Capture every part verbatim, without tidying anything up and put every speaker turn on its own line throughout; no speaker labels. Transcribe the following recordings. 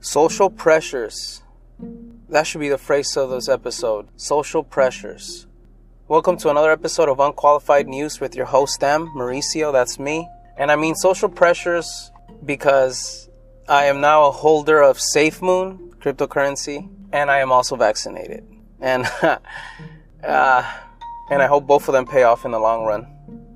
Social pressures. That should be the phrase of this episode. Social pressures. Welcome to another episode of Unqualified News with your host, M. Mauricio. That's me. And I mean social pressures because I am now a holder of SafeMoon cryptocurrency, and I am also vaccinated. And uh, and I hope both of them pay off in the long run.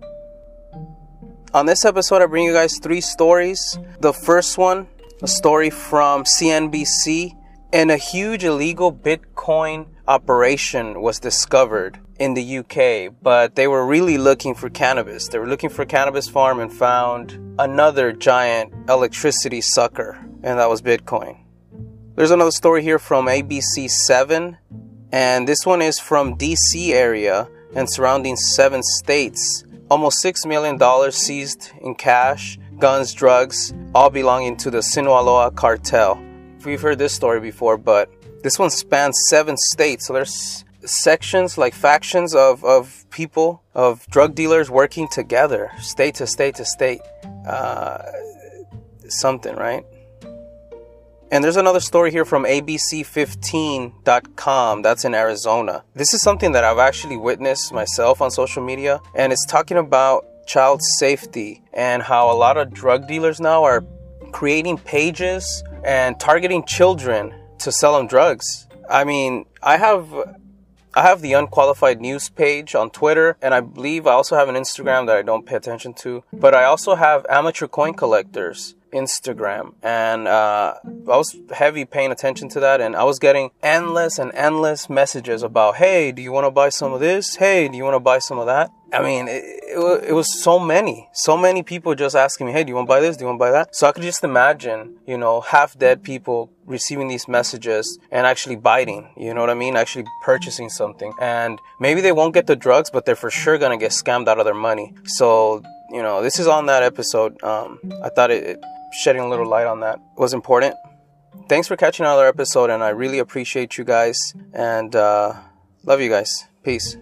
On this episode, I bring you guys three stories. The first one, a story from C N B C, and a huge illegal Bitcoin operation was discovered in the U K, but they were really looking for cannabis. They were looking for a cannabis farm and found another giant electricity sucker, and that was Bitcoin. There's another story here from A B C seven, and this one is from D C area and surrounding seven states. Almost six million dollars seized in cash, guns, drugs, all belonging to the Sinaloa cartel. We've heard this story before, but this one spans seven states. So there's sections, like factions of, of people, of drug dealers working together, state to state to state. Uh, something, right? And there's another story here from A B C fifteen dot com. That's in Arizona. This is something that I've actually witnessed myself on social media, and it's talking about child safety and how a lot of drug dealers now are creating pages and targeting children to sell them drugs. I mean, I have I have the Unqualified News page on Twitter, and I believe I also have an Instagram that I don't pay attention to, but I also have Amateur Coin Collectors Instagram, and uh, I was heavy paying attention to that, and I was getting endless and endless messages about, hey, do you want to buy some of this? Hey, do you want to buy some of that? I mean, it, it, it was so many, so many people just asking me, hey, do you want to buy this? Do you want to buy that? So I could just imagine, you know, half dead people receiving these messages and actually biting, you know what I mean? Actually purchasing something. And maybe they won't get the drugs, but they're for sure going to get scammed out of their money. So, you know, this is on that episode. Um, I thought it, it shedding a little light on that was important. Thanks for catching another episode, and I really appreciate you guys, and uh, love you guys. Peace.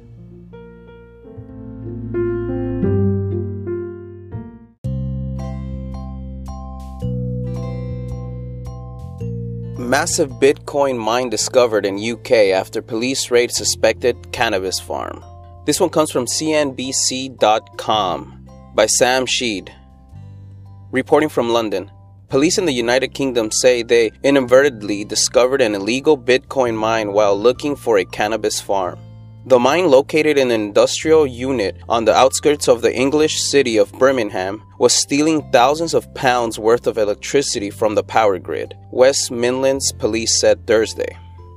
Massive Bitcoin mine discovered in U K after police raid suspected cannabis farm. This one comes from C N B C dot com by Sam Sheed. Reporting from London, police in the United Kingdom say they inadvertently discovered an illegal Bitcoin mine while looking for a cannabis farm. The mine, located in an industrial unit on the outskirts of the English city of Birmingham, was stealing thousands of pounds worth of electricity from the power grid, West Midlands police said Thursday.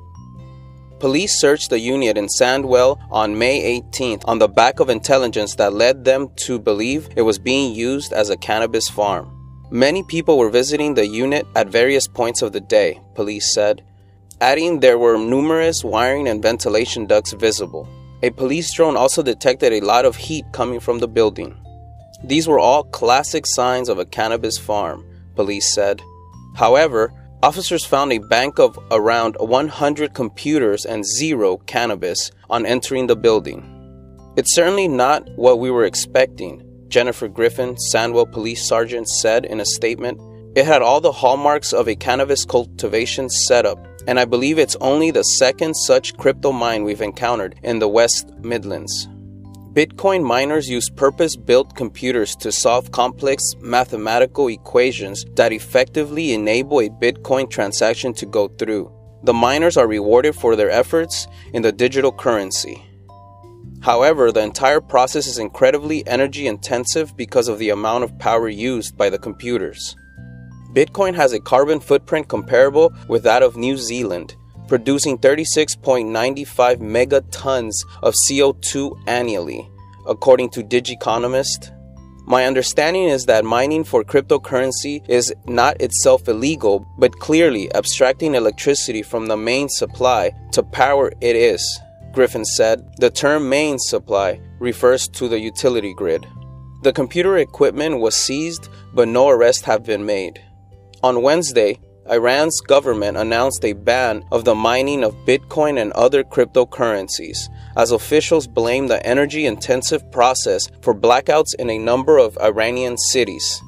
Police searched the unit in Sandwell on May eighteenth on the back of intelligence that led them to believe it was being used as a cannabis farm. Many people were visiting the unit at various points of the day, police said, adding there were numerous wiring and ventilation ducts visible. A police drone also detected a lot of heat coming from the building. These were all classic signs of a cannabis farm, police said. However, officers found a bank of around one hundred computers and zero cannabis on entering the building. It's certainly not what we were expecting, Jennifer Griffin, Sandwell Police Sergeant, said in a statement. It had all the hallmarks of a cannabis cultivation setup, and I believe it's only the second such crypto mine we've encountered in the West Midlands. Bitcoin miners use purpose-built computers to solve complex mathematical equations that effectively enable a Bitcoin transaction to go through. The miners are rewarded for their efforts in the digital currency. However, the entire process is incredibly energy-intensive because of the amount of power used by the computers. Bitcoin has a carbon footprint comparable with that of New Zealand, producing thirty-six point nine five megatons of C O two annually, according to Digiconomist. My understanding is that mining for cryptocurrency is not itself illegal, but clearly abstracting electricity from the main supply to power it is, Griffin said. The term main supply refers to the utility grid. The computer equipment was seized, but no arrests have been made. On Wednesday, Iran's government announced a ban of the mining of Bitcoin and other cryptocurrencies, as officials blame the energy-intensive process for blackouts in a number of Iranian cities.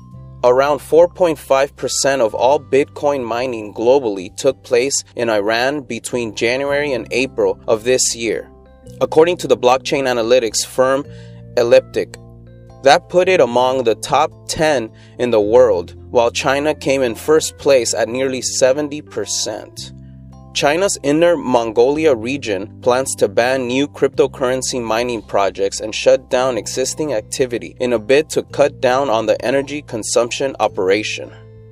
around four point five percent of all Bitcoin mining globally took place in Iran between January and April of this year, according to the blockchain analytics firm Elliptic. That put it among the top ten in the world, while China came in first place at nearly seventy percent. China's Inner Mongolia region plans to ban new cryptocurrency mining projects and shut down existing activity in a bid to cut down on the energy consumption operation.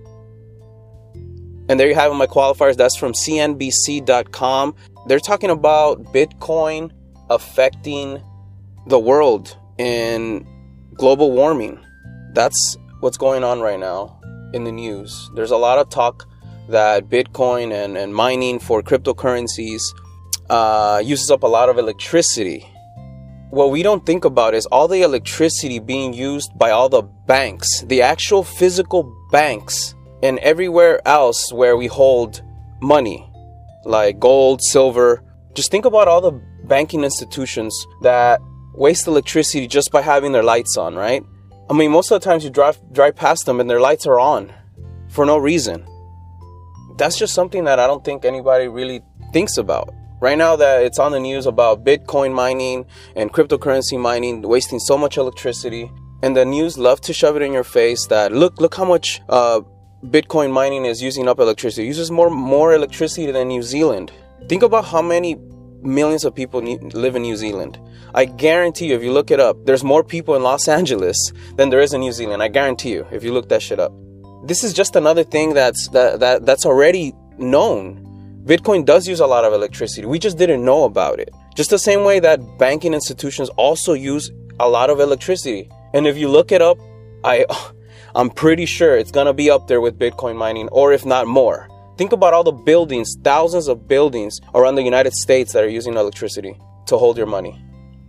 And there you have it, my qualifiers. That's from C N B C dot com. They're talking about Bitcoin affecting the world in global warming. That's what's going on right now in the news. There's a lot of talk that Bitcoin and, and mining for cryptocurrencies uh, uses up a lot of electricity. What we don't think about is all the electricity being used by all the banks, the actual physical banks, and everywhere else where we hold money, like gold, silver. Just think about all the banking institutions that waste electricity just by having their lights on, right? I mean, most of the times you drive, drive past them and their lights are on for no reason. That's just something that I don't think anybody really thinks about. Right now that it's on the news about Bitcoin mining and cryptocurrency mining wasting so much electricity, and the news love to shove it in your face that look look how much uh, Bitcoin mining is using up electricity. It uses more more electricity than New Zealand. Think about how many millions of people live in New Zealand. I guarantee you, if you look it up, there's more people in Los Angeles than there is in New Zealand. I guarantee you, if you look that shit up. This is just another thing that's that, that that's already known. Bitcoin does use a lot of electricity. We just didn't know about it. Just the same way that banking institutions also use a lot of electricity. And if you look it up, I, I'm pretty sure it's going to be up there with Bitcoin mining, or if not more. Think about all the buildings, thousands of buildings around the United States that are using electricity to hold your money.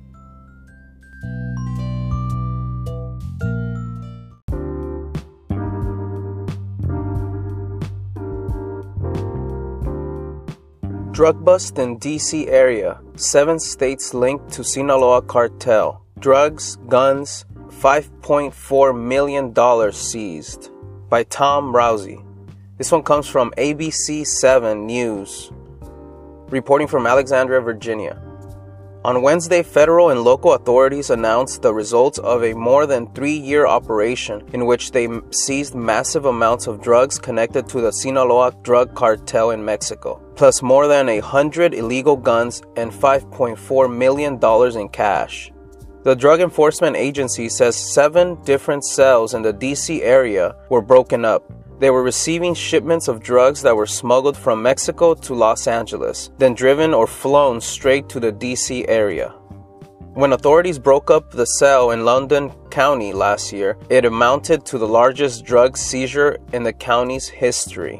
Drug bust in D C area. Seven states linked to Sinaloa cartel. Drugs, guns, five point four million dollars seized. By Tom Rousey. This one comes from A B C seven News. Reporting from Alexandria, Virginia. On Wednesday, federal and local authorities announced the results of a more than three-year operation in which they seized massive amounts of drugs connected to the Sinaloa drug cartel in Mexico, plus more than a hundred illegal guns and five point four million dollars in cash. The Drug Enforcement Agency says seven different cells in the D C area were broken up. They were receiving shipments of drugs that were smuggled from Mexico to Los Angeles, then driven or flown straight to the D C area. When authorities broke up the cell in Loudoun County last year, it amounted to the largest drug seizure in the county's history.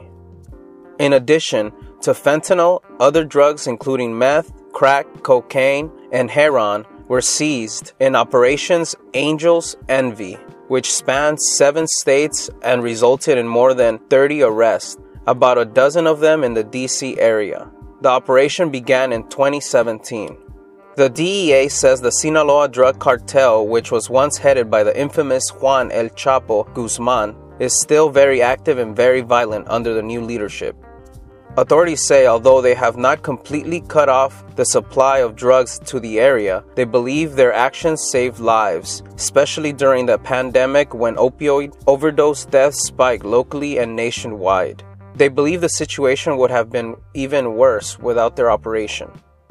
In addition to fentanyl, other drugs including meth, crack, cocaine, and heroin were seized in Operations Angel's Envy, which spanned seven states and resulted in more than thirty arrests, about a dozen of them in the D C area. The operation began in twenty seventeen. The D E A says the Sinaloa drug cartel, which was once headed by the infamous Juan El Chapo Guzman, is still very active and very violent under the new leadership. Authorities say although they have not completely cut off the supply of drugs to the area, they believe their actions saved lives, especially during the pandemic when opioid overdose deaths spiked locally and nationwide. They believe the situation would have been even worse without their operation.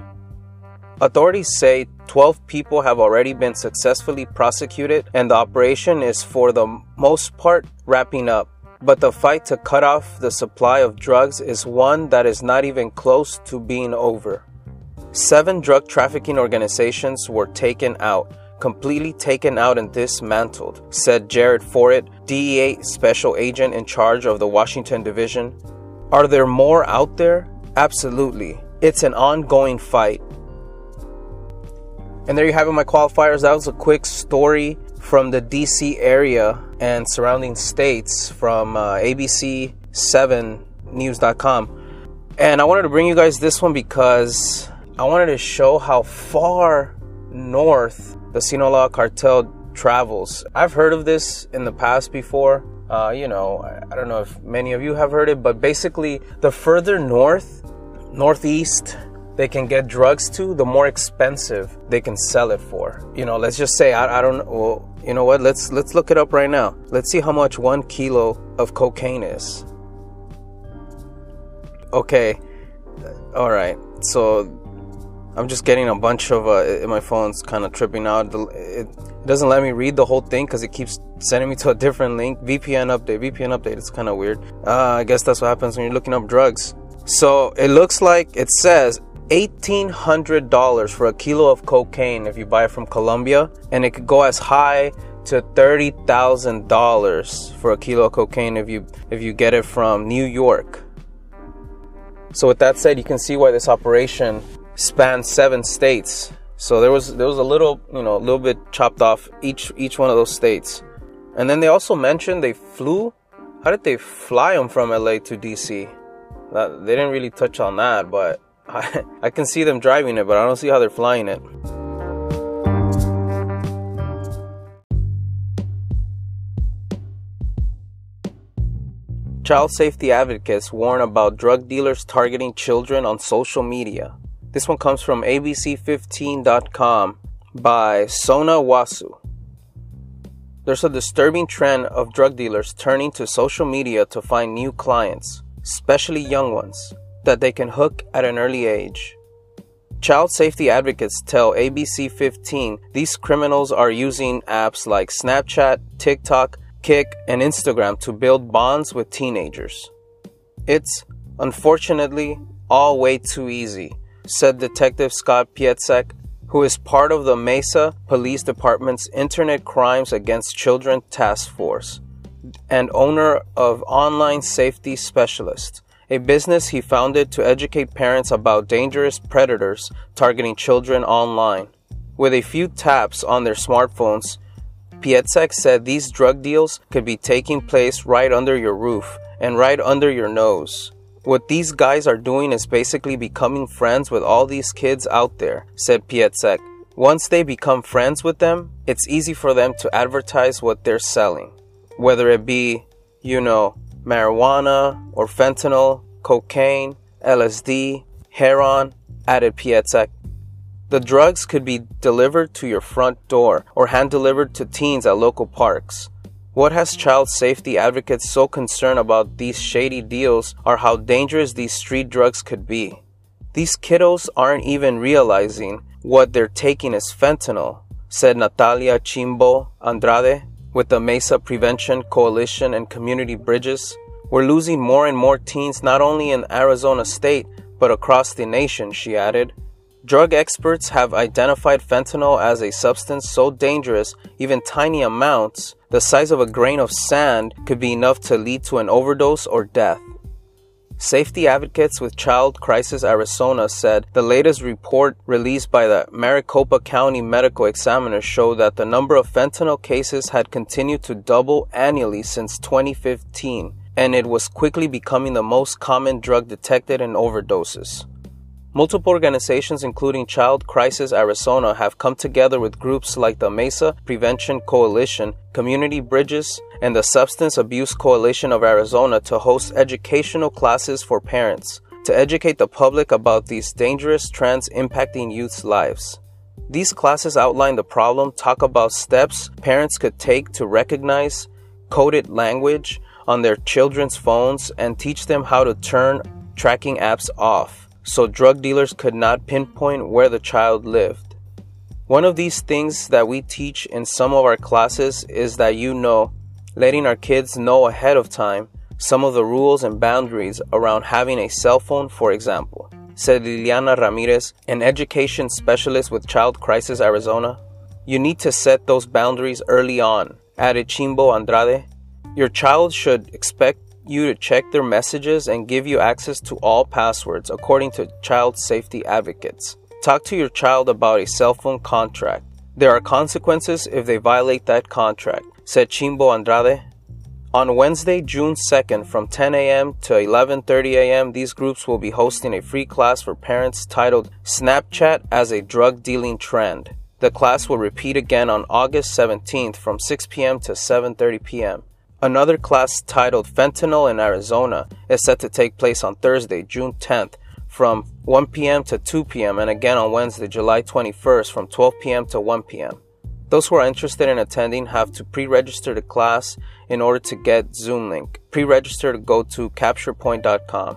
Authorities say twelve people have already been successfully prosecuted and the operation is for the most part wrapping up. But the fight to cut off the supply of drugs is one that is not even close to being over. Seven drug trafficking organizations were taken out, completely taken out and dismantled, said Jared Forret, D E A special agent in charge of the Washington Division. Are there more out there? Absolutely. It's an ongoing fight. And there you have it, my qualifiers. That was a quick story from the D C area and surrounding states from uh, A B C seven news dot com. And I wanted to bring you guys this one because I wanted to show how far north the Sinaloa cartel travels. I've heard of this in the past before. Uh, you know, I don't know if many of you have heard it, but basically the further north, northeast they can get drugs to, the more expensive they can sell it for. You know, let's just say, I, I don't know, well, you know what, let's let's look it up right now. Let's see how much one kilo of cocaine is. Okay, all right, so I'm just getting a bunch of, uh, my phone's kind of tripping out. It doesn't let me read the whole thing because it keeps sending me to a different link. V P N update, V P N update, it's kind of weird. Uh, I guess that's what happens when you're looking up drugs. So it looks like it says eighteen hundred dollars for a kilo of cocaine if you buy it from Colombia, and it could go as high to thirty thousand dollars for a kilo of cocaine if you if you get it from New York. So with that said, you can see why this operation spanned seven states. So there was there was a little, you know, a little bit chopped off each each one of those states. And then they also mentioned they flew. How did they fly them from L A to D C? That, they didn't really touch on that, but I, I can see them driving it, but I don't see how they're flying it. Child safety advocates warn about drug dealers targeting children on social media. This one comes from A B C fifteen dot com by Sona Wasu. There's a disturbing trend of drug dealers turning to social media to find new clients, especially young ones, that they can hook at an early age. Child safety advocates tell A B C fifteen these criminals are using apps like Snapchat, TikTok, Kik, and Instagram to build bonds with teenagers. It's, unfortunately, all way too easy, said Detective Scott Pietzek, who is part of the Mesa Police Department's Internet Crimes Against Children Task Force and owner of Online Safety Specialist, a business he founded to educate parents about dangerous predators targeting children online. With a few taps on their smartphones, Pietzek said these drug deals could be taking place right under your roof and right under your nose. What these guys are doing is basically becoming friends with all these kids out there, said Pietzek. Once they become friends with them, it's easy for them to advertise what they're selling, whether it be, you know, marijuana or fentanyl, cocaine, L S D, heroin, added Pietzek. The drugs could be delivered to your front door or hand-delivered to teens at local parks. What has child safety advocates so concerned about these shady deals are how dangerous these street drugs could be. These kiddos aren't even realizing what they're taking is fentanyl, said Natalia Chimbo Andrade with the Mesa Prevention Coalition and Community Bridges. We're losing more and more teens not only in Arizona state, but across the nation, she added. Drug experts have identified fentanyl as a substance so dangerous, even tiny amounts, the size of a grain of sand, could be enough to lead to an overdose or death. Safety advocates with Child Crisis Arizona said the latest report released by the Maricopa County Medical Examiner showed that the number of fentanyl cases had continued to double annually since twenty fifteen, and it was quickly becoming the most common drug detected in overdoses. Multiple organizations, including Child Crisis Arizona, have come together with groups like the Mesa Prevention Coalition, Community Bridges, and the Substance Abuse Coalition of Arizona to host educational classes for parents, to educate the public about these dangerous trends impacting youth's lives. These classes outline the problem, talk about steps parents could take to recognize coded language on their children's phones, and teach them how to turn tracking apps off, so drug dealers could not pinpoint where the child lived. One of these things that we teach in some of our classes is that, you know, letting our kids know ahead of time some of the rules and boundaries around having a cell phone, for example, said Liliana Ramirez, an education specialist with Child Crisis Arizona. You need to set those boundaries early on, added Chimbo Andrade. Your child should expect you to check their messages and give you access to all passwords, according to child safety advocates. Talk to your child about a cell phone contract. There are consequences if they violate that contract, said Chimbo Andrade. On Wednesday, June second, from ten a.m. to eleven thirty a.m., these groups will be hosting a free class for parents titled Snapchat as a Drug Dealing Trend, The class will repeat again on August seventeenth from six p.m. to seven thirty p.m. Another class titled Fentanyl in Arizona is set to take place on Thursday, June tenth from one p.m. to two p.m. and again on Wednesday, July twenty-first from twelve p.m. to one p.m. Those who are interested in attending have to pre-register the class in order to get Zoom link. Pre-register to go to capture point dot com.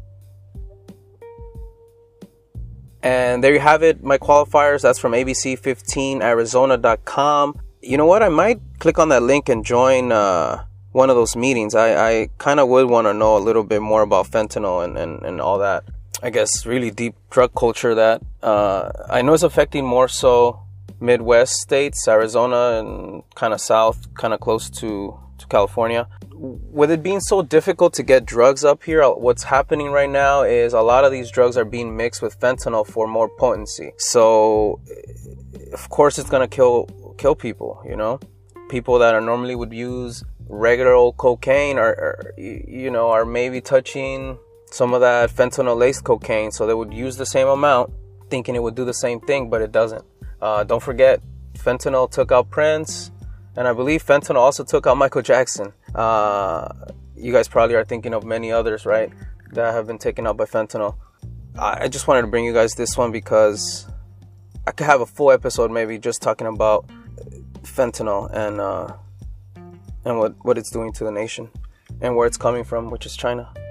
And there you have it, my qualifiers. That's from A B C fifteen Arizona dot com. You know what? I might click on that link and join uh, one of those meetings. I, I kind of would want to know a little bit more about fentanyl and, and, and all that. I guess really deep drug culture that uh, I know is affecting more so Midwest states, Arizona and kind of south, kind of close to, to California. With it being so difficult to get drugs up here, what's happening right now is a lot of these drugs are being mixed with fentanyl for more potency. So, of course, it's going to kill kill people, you know? People that are normally would use regular old cocaine are, are, you know, are maybe touching some of that fentanyl-laced cocaine, so they would use the same amount, thinking it would do the same thing, but it doesn't. Uh, don't forget, fentanyl took out Prince, and I believe fentanyl also took out Michael Jackson. Uh, you guys probably are thinking of many others, right, that have been taken out by fentanyl. I just wanted to bring you guys this one because I could have a full episode maybe just talking about fentanyl and uh, and what, what it's doing to the nation and where it's coming from, which is China.